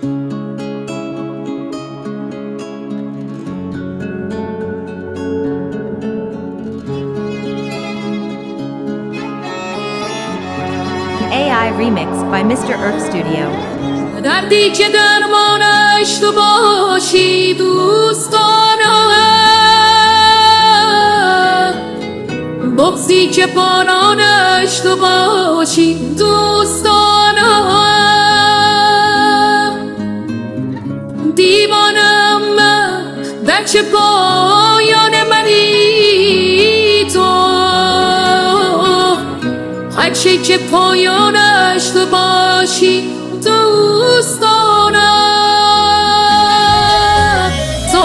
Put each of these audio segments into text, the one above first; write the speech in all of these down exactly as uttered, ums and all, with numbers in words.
A I remix by Mister Earth Studio. دردی که درمانش تو باشی دوستانم، بغضی که بارانش تو باشی دوستانم، دیوانم من در چه پایان منی تو، هرچی که پایانش تو باشی دوستانم. تو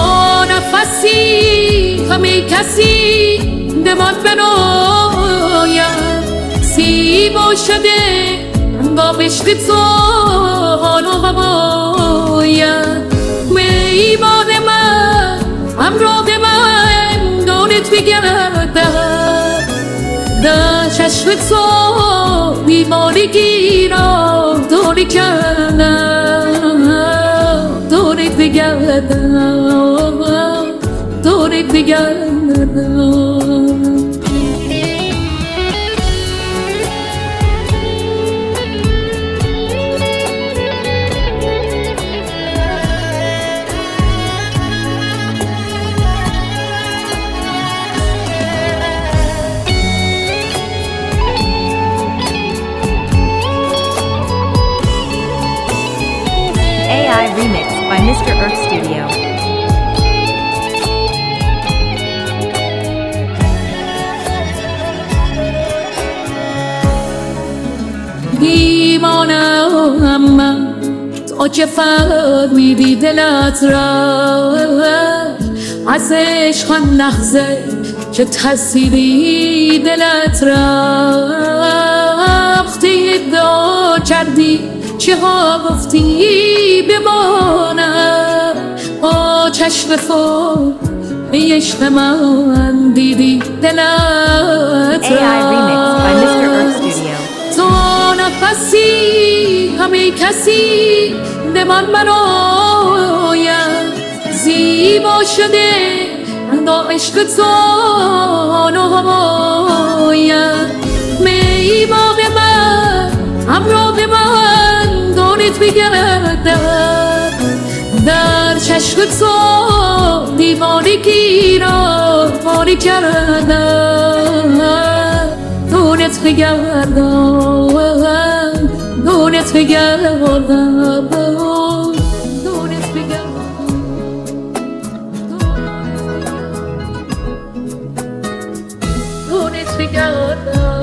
نفسی همه کسی دمان بنایم، زیبا شده با عشق تو حال و هوایم. میبان من همراه من دورت بگردم، در چشم تو بیمارگی را دوری کردم، دورت بگردم، دورت بگردم. A I remix by Mister Earth Studio. دیوانم من تو که فهمیدی دلت را، از عشق آن لحظه که ترسیدی دلت را، وقتی ادعا کردی چه ها گفتی بمانم، با چشم خود به عشق من دیدی دلت را. A I remix by Mister Earth Studio. تو نفسی همه کسی دمان برایم، زیبا شده با عشق تو حال و هوایم. میباغ من همراه من دورت بگردم، در چشم تو دیوانگی را باری کردم، دورت بگردم، دورت بگردم، دورت بگردم، دورت بگردم،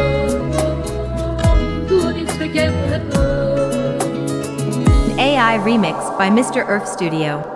دورت بگردم. A I remix by Mister Earth Studio.